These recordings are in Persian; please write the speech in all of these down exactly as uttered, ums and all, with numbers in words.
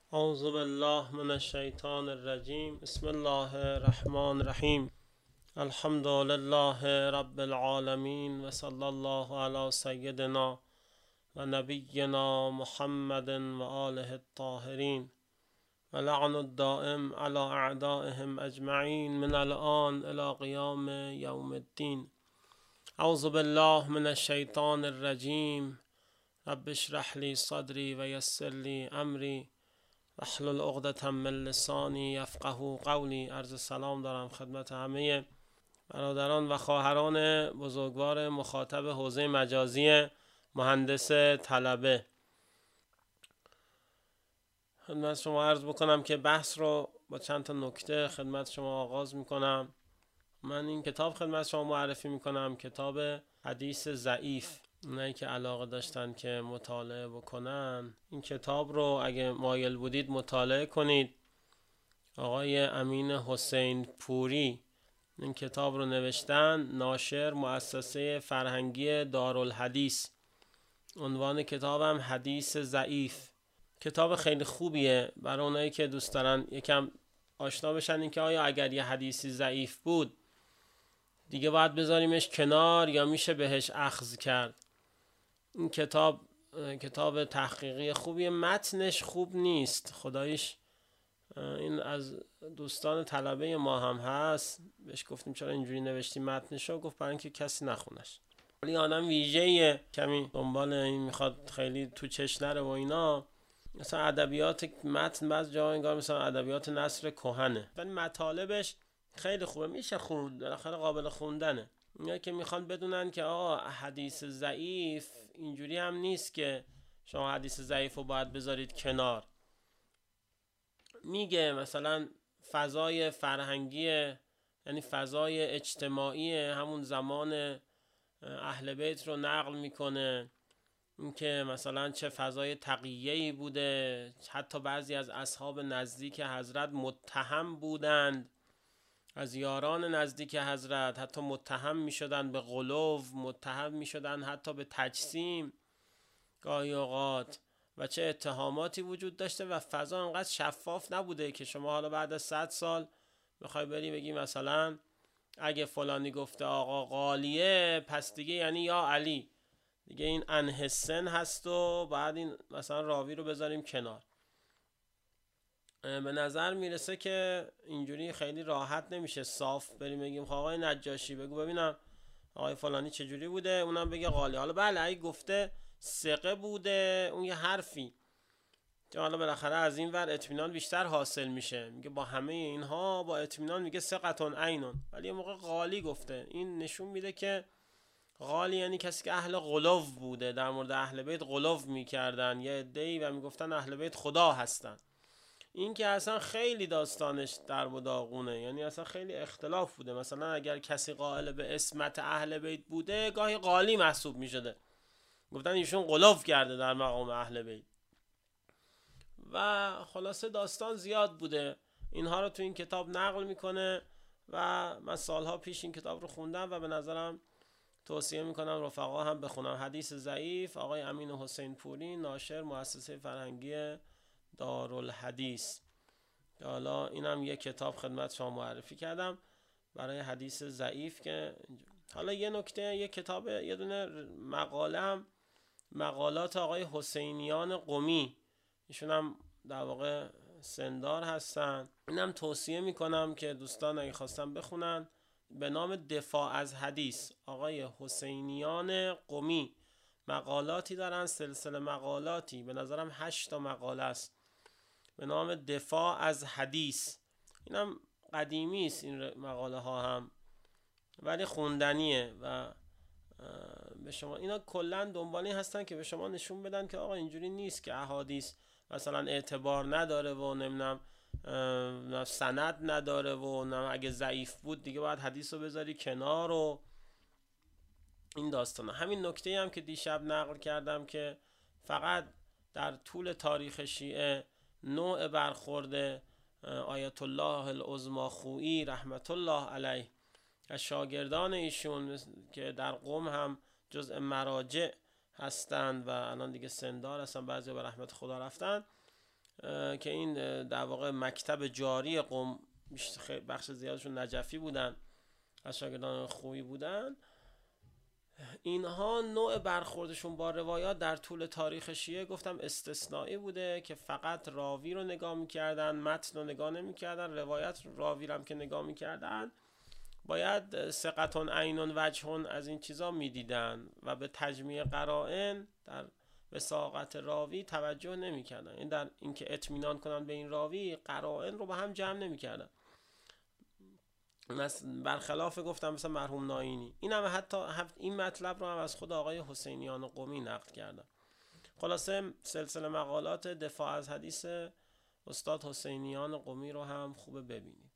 اعوذ بالله من الشیطان الرجیم. بسم الله الرحمن الرحیم. الحمد لله رب العالمین و صلی الله علی سیدنا و نبینا محمد و آله الطاهرین و لعن الدائم علی اعدائهم اجمعین من الآن الی قیام یوم الدین. اعوذ بالله من الشیطان الرجیم. رب اشرح لی صدری و یسر لی امری واحلل عقدة من لسانی یفقهوا قولی. عرض سلام دارم خدمت همه برادران و خواهران بزرگوار مخاطب حوزه مجازی مهندس طلبه. خدمت شما عرض بکنم که بحث رو با چند تا نکته خدمت شما آغاز میکنم. من این کتاب خدمت شما معرفی میکنم، کتاب حدیث ضعیف. اونایی که علاقه داشتن که مطالعه بکنن این کتاب رو اگه مایل بودید مطالعه کنید. آقای امین حسین پوری این کتاب رو نوشتن، ناشر مؤسسه فرهنگی دارالحدیث. عنوان کتابم حدیث ضعیف. کتاب خیلی خوبیه برای اونایی که دوست دارن یکم آشنا بشن این که آیا اگر یه حدیثی ضعیف بود دیگه باید بذاریمش کنار یا میشه بهش اخذ کرد. این کتاب کتاب تحقیقی خوبیه، متنش خوب نیست خداییش. این از دوستان طلبه ما هم هست، بهش گفتیم چرا اینجوری نوشتی متنشو، گفت برای اینکه کسی نخونش. ولی آدم ویژه‌ایه، کمی دنبال این میخواد خیلی تو چش نره و اینا. مثلا ادبیات متن بعض جا انگار مثلا ادبیات نثر کهنه، ولی مطالبش خیلی خوبه، میشه خوند، بالاخره قابل خوندنه. اینا که میخوان بدونن که آقا حدیث ضعیف اینجوری هم نیست که شما حدیث ضعیف رو باید بذارید کنار. میگه مثلا فضای فرهنگی، یعنی فضای اجتماعی همون زمان اهل بیت رو نقل میکنه، اینکه مثلا چه فضای تقیه‌ای بوده. حتی بعضی از اصحاب نزدیک حضرت متهم بودند، از یاران نزدیک حضرت حتی متهم می شدن به غلو، متهم می شدن حتی به تجسیم گاهی اوقات، و چه اتهاماتی وجود داشته و فضا انقدر شفاف نبوده که شما حالا بعد از صد سال بخوای بری بگی مثلا اگه فلانی گفته آقا قالیه پس دیگه یعنی یا علی، دیگه این انه سن هست و بعد این مثلا راوی رو بذاریم کنار. به نظر میرسه که اینجوری خیلی راحت نمیشه صاف بریم بگیم آقای نجاشی بگو ببینم آقای فلانی چجوری بوده، اونم بگه قالی. حالا بله اگه گفته ثقه بوده اون یه حرفی که حالا بالاخره از این ور اطمینان بیشتر حاصل میشه، میگه با همه اینها با اطمینان میگه ثقتون عینون. ولی یه موقع قالی گفته، این نشون میده که قالی یعنی کسی که اهل غلو بوده، در مورد اهل بیت غلو میکردن یه عده‌ای و میگفتن اهل بیت خدا هستن. این که اصلا خیلی داستانش در و داغونه، یعنی اصلا خیلی اختلاف بوده. مثلا اگر کسی قائل به اسمت اهل بیت بوده گاهی قالی محسوب میشده، گفتن ایشون غلو کرده در مقام اهل بیت. و خلاصه داستان زیاد بوده، اینها رو تو این کتاب نقل میکنه و من سالها پیش این کتاب رو خوندم و به نظرم توصیه میکنم رفقا هم بخونم. حدیث ضعیف، آقای امین حسین پوری، ناشر مؤسسه فرهنگی دارالحدیث. حالا اینم یک کتاب خدمت شما معرفی کردم برای حدیث ضعیف. که حالا یه نکته، یک کتاب، یه دونه مقاله هم، مقالات آقای حسینیان قمی، ایشون هم در واقع سندار هستن. اینم توصیه میکنم که دوستان اگه خواستن بخونن، به نام دفاع از حدیث. آقای حسینیان قمی مقالاتی دارن، سلسله مقالاتی، به نظرم هشت تا مقاله است به نام دفاع از حدیث. اینم قدیمی است این مقاله ها هم، ولی خوندنیه و به شما اینا کلا دنبالی هستن که به شما نشون بدن که آقا اینجوری نیست که احادیث مثلا اعتبار نداره و نمیدونم سند نداره و اگه ضعیف بود دیگه باید حدیث رو بذاری کنار و این داستانا. همین نکته هم که دیشب نقل کردم که فقط در طول تاریخ شیعه نوع برخورد آیت الله العظمی خویی رحمت الله علیه از شاگردان ایشون که در قم هم جزء مراجع هستند و الان دیگه سندار هستن، بعضی به رحمت خدا رفتن، که این در واقع مکتب جاری قم بخش زیادشون نجفی بودن، از شاگردان خوبی بودن، اینها نوع برخوردشون با روایات در طول تاریخ شیعه گفتم استثنایی بوده که فقط راوی رو نگاه میکردن، متن رو نگاه نمیکردن. روایت راوی رو هم که نگاه میکردن باید ثقتون عینون وجهون از این چیزا میدیدن و به تجمیع قرائن در وثاقت راوی توجه نمیکردن، این در اینکه اطمینان کنن به این راوی قرائن رو با هم جمع نمیکردن. برخلاف گفتم مثلا مرحوم ناینی، این هم حتی این مطلب رو هم از خود آقای حسینیان قمی نقل کردن. خلاصه سلسله مقالات دفاع از حدیث استاد حسینیان قمی رو هم خوب ببینید.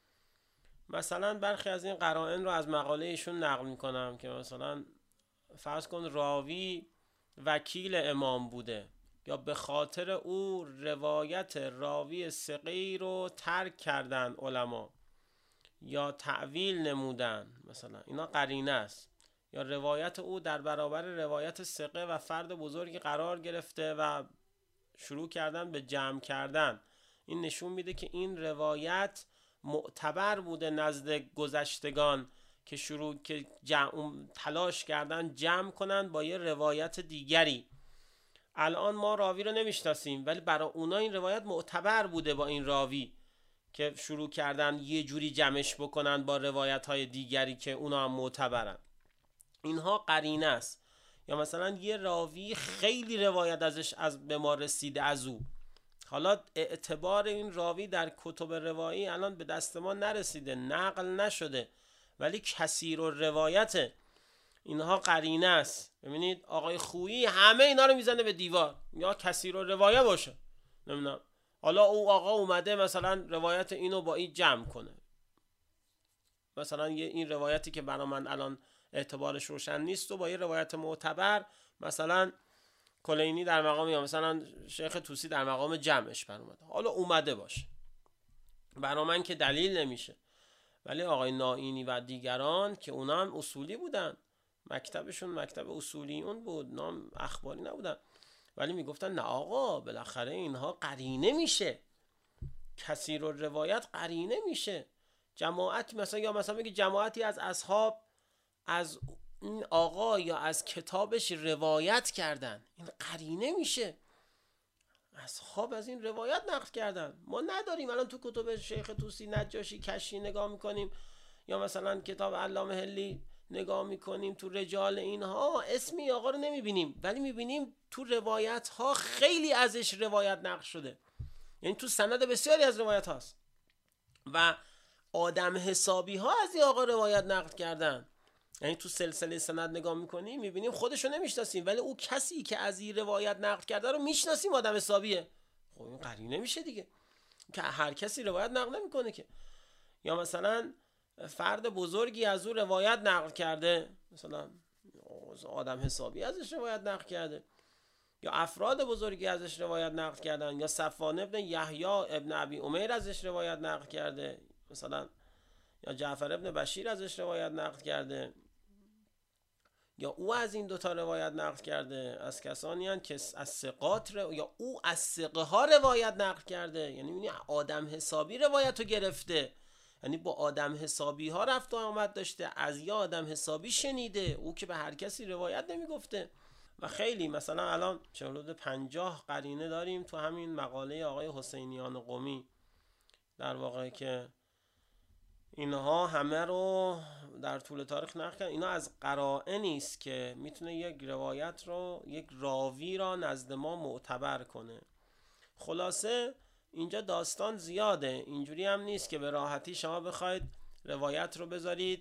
مثلا برخی از این قرائن رو از مقاله ایشون نقل میکنم که مثلا فرض کن راوی وکیل امام بوده یا به خاطر او روایت راوی ثقه‌ای رو ترک کردن علما یا تعویل نمودن، مثلا اینا قرینه است. یا روایت او در برابر روایت ثقه و فرد بزرگی قرار گرفته و شروع کردن به جمع کردن، این نشون میده که این روایت معتبر بوده نزد گذشتگان که شروع که جمع تلاش کردن جمع کنن با یه روایت دیگری. الان ما راوی رو نمیشناسیم ولی برای اونا این روایت معتبر بوده با این راوی که شروع کردن یه جوری جمعش بکنن با روایت های دیگری که اونا هم معتبرن. اینها قرینه است. یا مثلا یه راوی خیلی روایت ازش از به ما رسیده از او، حالا اعتبار این راوی در کتب روایی الان به دست ما نرسیده، نقل نشده، ولی کثیر الروایته، اینها قرینه است. ببینید آقای خویی همه اینا رو میزنه به دیوار، یا کثیر الروایه باشه، نمیدونم حالا او آقا اومده مثلا روایت اینو با این جمع کنه، مثلا یه این روایتی که برای من الان اعتبارش روشن نیست و با یه روایت معتبر مثلا کلینی در مقام یا مثلا شیخ طوسی در مقام جمعش بر اومده، حالا اومده باشه، برای من که دلیل نمیشه. ولی آقای نائینی و دیگران که اونا هم اصولی بودن، مکتبشون مکتب اصولیون بود، نام اخباری نبودن، ولی میگفتن نه آقا بالاخره اینها قرینه میشه، کثیر الروایت قرینه میشه. جماعت مثلا یا مثلا میگه جماعتی از اصحاب از این آقا یا از کتابش روایت کردن، این قرینه میشه، اصحاب از این روایت نقل کردن. ما نداریم الان تو کتب شیخ طوسی، نجاشی، کشی نگاه میکنیم یا مثلا کتاب علامه حلی نگاه میکنیم، تو رجال اینها اسمی آقا رو نمیبینیم، ولی میبینیم تو روایت ها خیلی ازش روایت نقل شده، یعنی تو سند بسیاری از روایت هاست و آدم حسابی ها از این آقا روایت نقل کردن. یعنی تو سلسله سند نگاه میکنیم میبینیم خودشو نمیشناسیم ولی او کسی که از این روایت نقل کرده رو میشناسیم، آدم حسابیه. خب این قرینه میشه دیگه که هر کسی روایت نقل نمیکنه که. یا مثلا فرد بزرگی از او روایت نقل کرده، مثلا آدم حسابی ازش روایت نقل کرده، یا افراد بزرگی ازش روایت نقل کردن، یا صفوان ابن یحیی ابن ابی امیر ازش روایت نقل کرده، مثلا یا جعفر ابن بشیر ازش روایت نقل کرده، یا او از این دوتا روایت نقل کرده، از کسانی هستند که از ثقات رو... یا او از ثقه ها روایت نقل کرده، یعنی می‌بینی آدم حسابی روایت رو گرفته، یعنی با آدم حسابی ها رفت و آمد داشته، از یا آدم حسابی شنیده، او که به هر کسی روایت نمیگفته. و خیلی مثلا الان حدود پنجاه قرینه داریم تو همین مقاله آقای حسینیان قمی در واقع که اینها همه رو در طول تاریخ نقل کردن. اینا از قرائنی است که میتونه یک روایت رو، یک راوی را نزد ما معتبر کنه. خلاصه اینجا داستان زیاده، اینجوری هم نیست که به راحتی شما بخواید روایت رو بذارید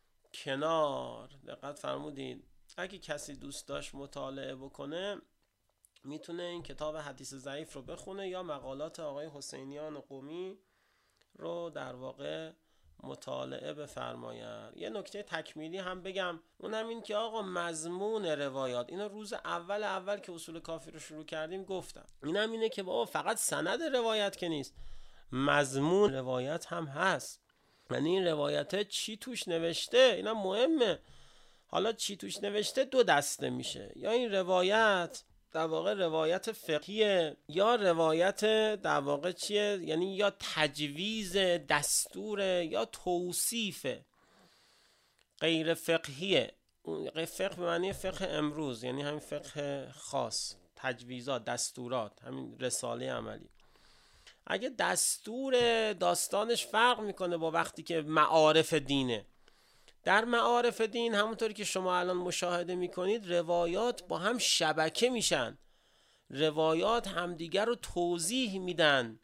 کنار. دقت فرمودید اگه کسی دوست داشت مطالعه بکنه میتونه این کتاب حدیث ضعیف رو بخونه یا مقالات آقای حسینیان قمی رو در واقع مطالعه بفرماید. یه نکته تکمیلی هم بگم، اونم این که آقا مضمون روایات، اینا روز اول اول که اصول کافی رو شروع کردیم گفتم، اینم اینه که بابا فقط سند روایت که نیست، مضمون روایت هم هست، یعنی این روایت چی توش نوشته، اینم مهمه. حالا چی توش نوشته دو دسته میشه، یا این روایت در واقع روایت فقهیه یا روایت در واقع چیه، یعنی یا تجویز دستور یا توصیف غیر فقهیه. فقه به معنی فقه امروز، یعنی همین فقه خاص، تجویزات، دستورات، همین رساله عملی. اگه دستور داستانش فرق میکنه با وقتی که معارف دینه، در معارف دین همونطوری که شما الان مشاهده میکنید روایات با هم شبکه میشن، روایات همدیگر رو توضیح میدن،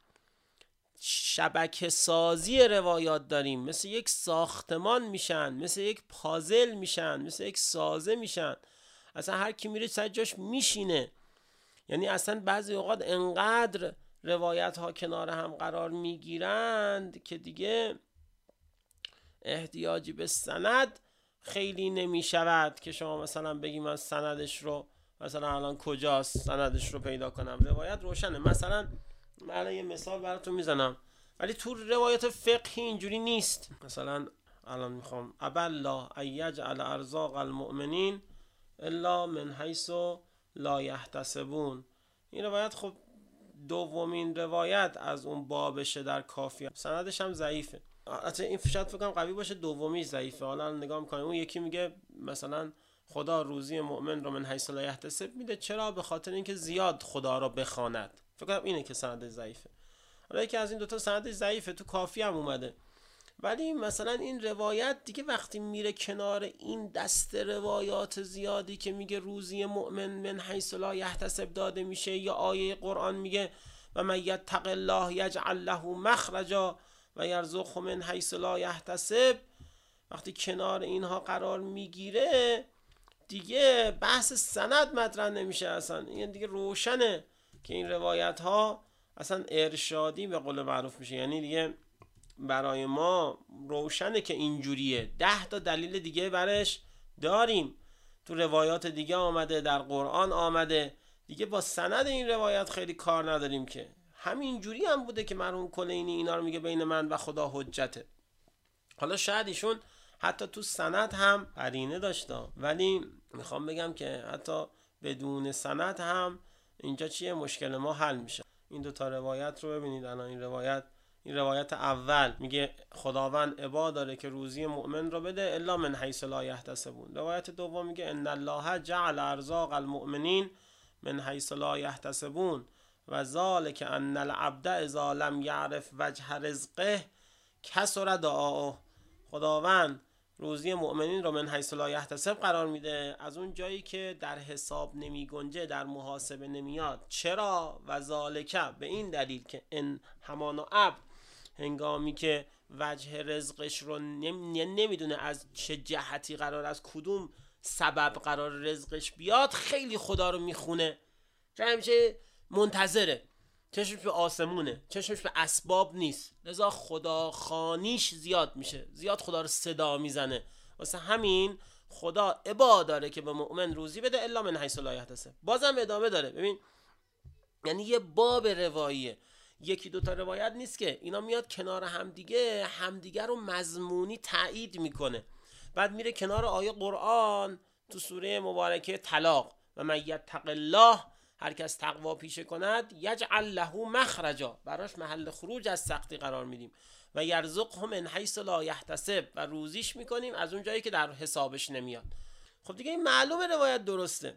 شبکه سازی روایات داریم، مثل یک ساختمان میشن، مثل یک پازل میشن، مثل یک سازه میشن، اصلا هر کی میره سر جاش میشینه. یعنی اصلا بعضی اوقات انقدر روایت ها کنار هم قرار میگیرند که دیگه احتیاجی به سند خیلی نمیشود که شما مثلا بگی من سندش رو مثلا الان کجاست سندش رو پیدا کنم. روایت روشنه. مثلا من یه مثال براتون میزنم، ولی تو روایت فقهی اینجوری نیست. مثلا الان میخوام ابالله ان یجعل ارزاق المؤمنین الا من حیث لا یحتسبون. این روایت خب دومین روایت از اون بابشه در کافیه، سندش هم ضعیفه. البته این شاید فکر کنم قوی باشه، دومی ضعیفه. حالا نگاه میکنیم اون یکی میگه مثلا خدا روزی مؤمن رو من حیث لا یحتسب میده. چرا؟ به خاطر اینکه زیاد خدا رو بخواند. فکر کنم اینه که سندش ضعیفه. حالا یکی از این دوتا سندش ضعیفه، تو کافی هم اومده. ولی مثلا این روایت دیگه وقتی میره کنار این دست روایات زیادی که میگه روزی مؤمن من حیث لا یحتسب داده میشه، یا آیه قرآن میگه و من یتق الله یجعل له مخرجا و یرزقه من حیث لا یحتسب، وقتی کنار اینها قرار میگیره دیگه بحث سند مطرح نمیشه. اصلا این دیگه روشنه که این روایت ها اصلا ارشادی به قول معروف میشه. یعنی دیگه برای ما روشنه که اینجوریه. ده تا دلیل دیگه برش داریم، تو روایات دیگه آمده، در قرآن آمده. دیگه با سند این روایت خیلی کار نداریم که همین جوری هم بوده که مرحوم کلینی اینا رو میگه بین من و خدا حجته. حالا شاید ایشون حتی تو سند هم قرینه داشته، ولی میخوام بگم که حتی بدون سند هم اینجا چیه مشکل ما حل میشه. این دو تا روایت رو ببینید. الان این روایت این روایت اول میگه خداوند عبا داره که روزی مؤمن رو بده الا من حیث لا یحتسبون. روایت دوم میگه ان الله جعل ارزاق المؤمنین من حیث لا یحتسبون و ذالک ان العبد اذا لم یعرف وجه رزقه کسر دعاءه. خداوند روزی مؤمنین رو من حیث لا یحتسب قرار میده، از اون جایی که در حساب نمی گنجه، در محاسبه نمیاد. چرا؟ و ذالک، به این دلیل که ان همانا عبد هنگامی که وجه رزقش رو نمیدونه از چه جهتی قرار، از کدوم سبب قرار رزقش بیاد، خیلی خدا رو میخونه، چون همیشه منتظره، چشمش به آسمونه، چشمش به اسباب نیست، لذا خدا خانیش زیاد میشه، زیاد خدا رو صدا میزنه. واسه همین خدا عبا داره که به مؤمن روزی بده الا من حیث لا یحتسب. بازم ادامه داره. ببین یعنی یه باب رواییه، یکی دوتا روایت نیست که اینا میاد کنار همدیگه همدیگه رو مضمونی تایید میکنه. بعد میره کنار آیه قرآن تو سوره مبارکه طلاق و من یتق الله، هر کس تقوا پیشه کند یجعل له مخرجا، براش محل خروج از سختی قرار میدیم، و یرزقه من حیث لا یحتسب، و روزیش میکنیم از اون جایی که در حسابش نمیاد. خب دیگه این معلومه روایت درسته.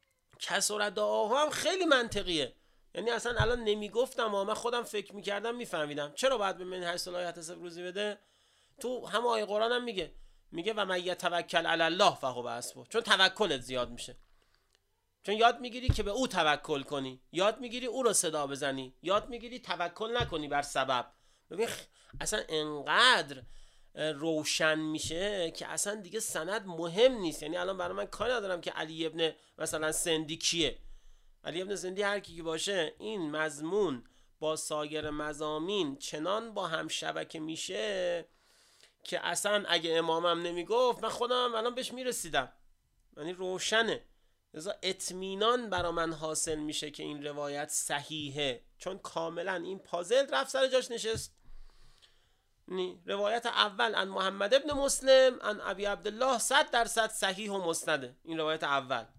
کسر دعاها هم خیلی منطقیه. یعنی اصلا الان نمیگفتم اما من خودم فکر میکردم میفهمیدم چرا باید به من حیث لا یحتسب روزی بده. تو هم آیه قرآن هم میگه میگه و من یتوکل علی الله فهو حسبه، چون توکلت زیاد میشه، چون یاد میگیری که به او توکل کنی، یاد میگیری او رو صدا بزنی، یاد میگیری توکل نکنی بر سبب. ببین اصلا انقدر روشن میشه که اصلا دیگه سند مهم نیست. یعنی الان برای من کاری ندارم که علی ابن مثلا سندی کیه، علی ابن سندی هر کی باشه، این مضمون با سایر مضامین چنان با هم شبکه میشه که اصلا اگه امامم نمیگفت من خودم الان بهش میرسیدم. یعنی روشنه، لذا اطمینان برا من حاصل میشه که این روایت صحیحه، چون کاملا این پازل رفت سر جاش نشست. نی روایت اول ان محمد ابن مسلم ان ابی عبدالله صد درصد صحیح و مسنده. این روایت اول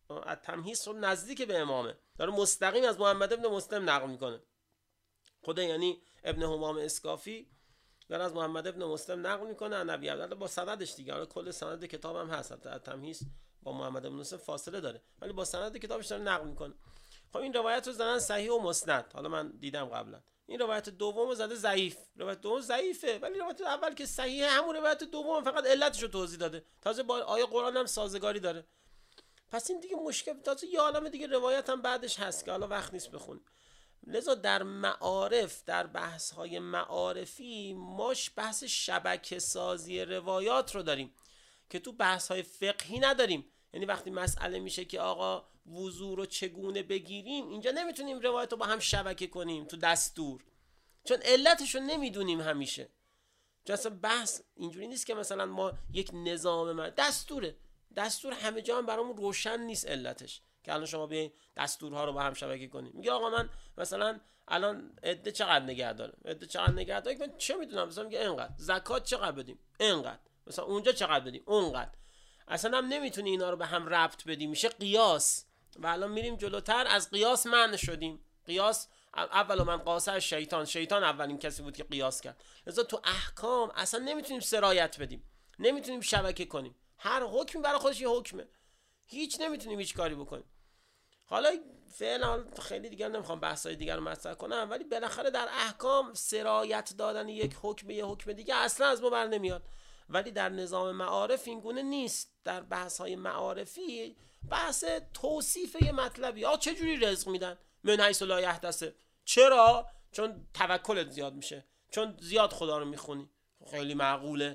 التمهیص رو نزدیک به امامه، داره مستقیم از محمد ابن مسلم نقل میکنه. خود یعنی ابن همام اسکافی داره از محمد ابن مسلم نقل میکنه عن ابی عبدالله با سندش دیگه. حالا کل سند کتابم هست، التمهیص با محمد ابن مسلم فاصله داره ولی با سند کتابش داره نقل میکنه. خب این روایت رو زدن صحیح و مسند. حالا من دیدم قبلا این روایت دومو زده ضعیف. روایت دوم ضعیفه ولی روایت اول که صحیحه همون روایت دوم فقط علتش رو توضیح داده، تازه با آیه قرآن هم سازگاری داره. پس این دیگه مشکل، تازه یه عالمه دیگه روایت هم بعدش هست که حالا وقت نیست بخونیم. لذا در معارف، در بحث های معارفی ماش بحث شبکه سازی روایات رو داریم که تو بحث های فقهی نداریم. یعنی وقتی مسئله میشه که آقا وضو رو چگونه بگیریم، اینجا نمیتونیم روایت رو با هم شبکه کنیم تو دستور، چون علتش رو نمیدونیم همیشه. چون اصلا بحث اینجوری نیست که مثلا ما یک نظام من دستوره، دستور همه جا هم برامون روشن نیست علتش که الان شما بیاین دستورها رو با هم شبکه کنیم. میگه آقا من مثلا الان عده چقدر نگه داره، عده چقدر نگه داره، من چه میدونم، مثلا میگه اینقدر، زکات چقدر بدیم اینقدر، مثلا اونجا چقدر بدیم اونقدر. اصلا هم نمیتونی اینا رو به هم ربط بدیم، میشه قیاس. و الان میریم جلوتر از قیاس منع شدیم. قیاس اول من قاسه شیطان، شیطان اولین کسی بود که قیاس کرد. لذا تو احکام اصلا نمیتونیم سرایت بدیم، نمیتونیم شبکه کنیم، هر حکمی برای خودش یه حکمه، هیچ نمیتونیم هیچ کاری بکنیم. حالا فعلا خیلی دیگر نمیخوام بحثای دیگر رو مطرح کنم، ولی بالاخره در احکام سرایت دادن یک حکم به یک حکم دیگه اصلا از ما بر نمیاد. ولی در نظام معارف این گونه نیست. در بحث های معارفی بحث توصیف یه مطلبی، آ چه جوری رزق میدن من حیث لا یحتسب، چرا؟ چون توکلت زیاد میشه، چون زیاد خدا رو میخونی، خیلی معقوله،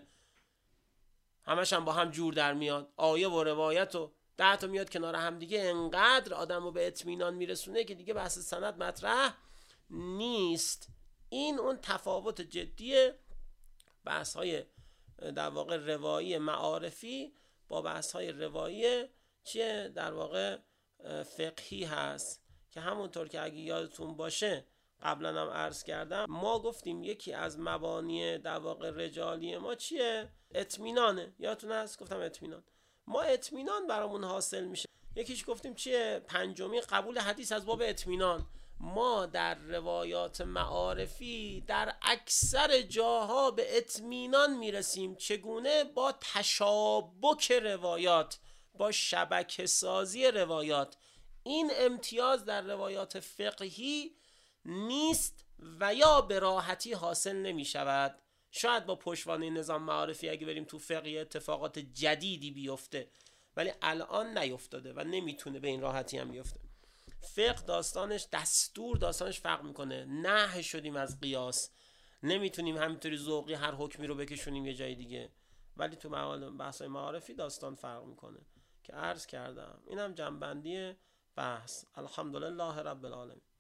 همش هم با هم جور در میاد، آیه و روایت و ده تا میاد کنار هم دیگه، انقدر آدم رو به اطمینان میرسونه که دیگه بحث سند مطرح نیست. این اون تفاوت جدیه بحث های در واقع روایی معارفی با بحث های روایی چیه در واقع فقهی هست، که همونطور که اگه یادتون باشه قبلا هم عرض کردم، ما گفتیم یکی از مبانی در واقع رجالی ما چیه؟ اطمینانه. یادتون هست گفتم اطمینان، ما اطمینان برامون حاصل میشه. یکیش گفتیم چیه؟ پنجمی قبول حدیث از باب اطمینان. ما در روایات معارفی در اکثر جاها به اطمینان میرسیم. چگونه؟ با تشابک روایات، با شبکه سازی روایات. این امتیاز در روایات فقهی نیست و یا به راحتی حاصل نمی شود. شاید با پشتوانه نظام معارفی اگه بریم تو فقه اتفاقات جدیدی بیفته، ولی الان نیفتاده و نمیتونه به این راحتی هم بیفته. فقه داستانش، دستور داستانش فرق میکنه. نه شدیم از قیاس، نمیتونیم همینطوری ذوقی هر حکمی رو بکشونیم یه جای دیگه، ولی تو بحث‌های معارفی داستان فرق میکنه که عرض کردم. اینم جنبندی بحث. الحمدلله رب العالمین.